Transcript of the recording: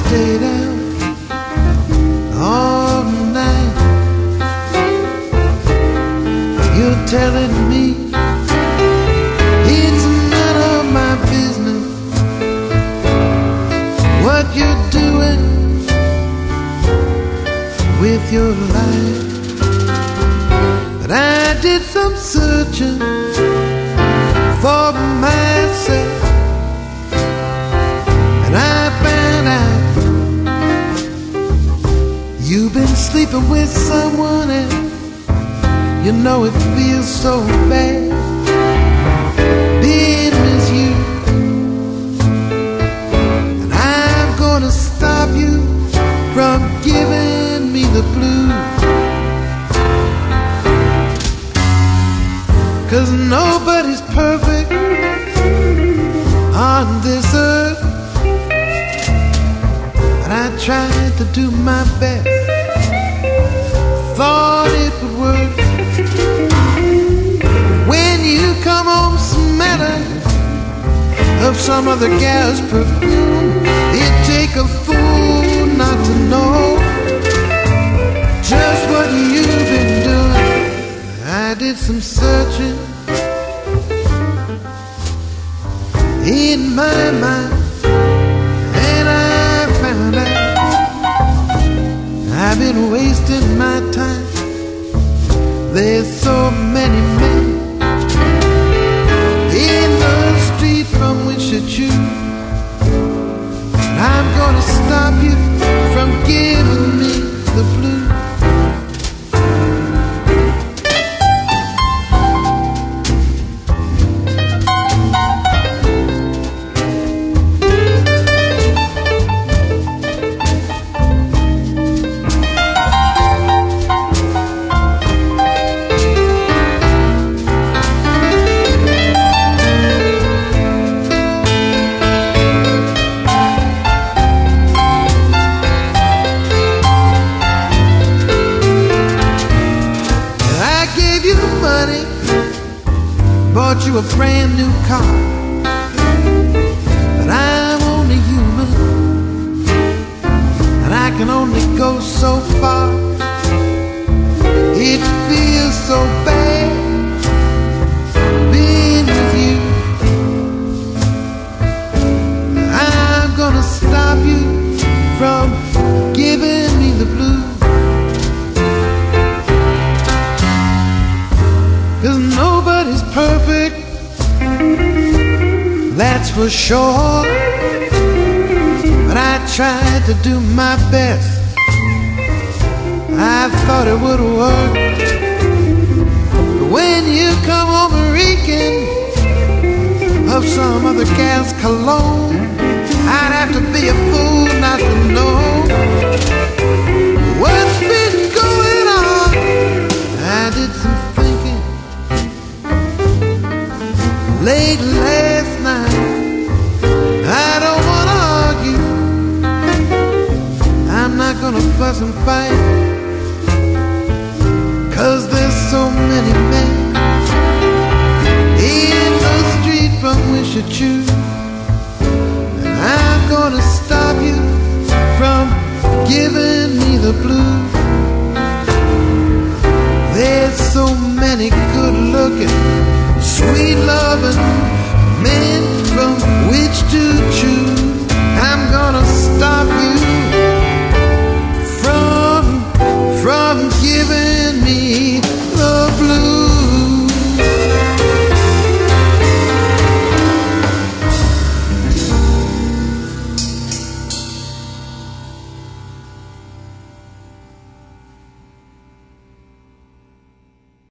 stayed out all night. You're telling me it's none of my business what you're doing with your life. But I did some searching for myself, and I found out you've been sleeping with someone else. You know it feels so bad being with you, and I'm gonna stop you from giving me the blues. 'Cause nobody's perfect on this earth, but I tried to do my best. Thought it would work. When you come home smelling of some other gal's perfume, it'd take a fool not to know just what you've been doing. I did some searching in my mind, and I found out I've been wasting my time. There's so many men in the street from which to choose. I'm gonna stop you from giving me the blues. Bought you a brand new car, but I'm only human, and I can only go so far. It feels so bad being with you. I'm gonna stop you from giving me the blues. 'Cause nobody's perfect, that's for sure. But I tried to do my best. I thought it would work. But when you come home reeking of some other gal's cologne, I'd have to be a fool not to know what's been going on. I did some thinking late last night. I don't wanna argue, I'm not gonna fuss and fight, 'cause there's so many men in the street from which to choose. And I'm gonna stop you from giving me the blues. There's so many good looking, sweet loving men from which to choose.